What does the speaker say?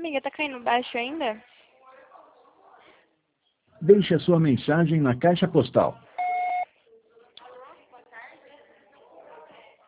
Amiga, tá caindo baixo ainda? Deixe a sua mensagem na caixa postal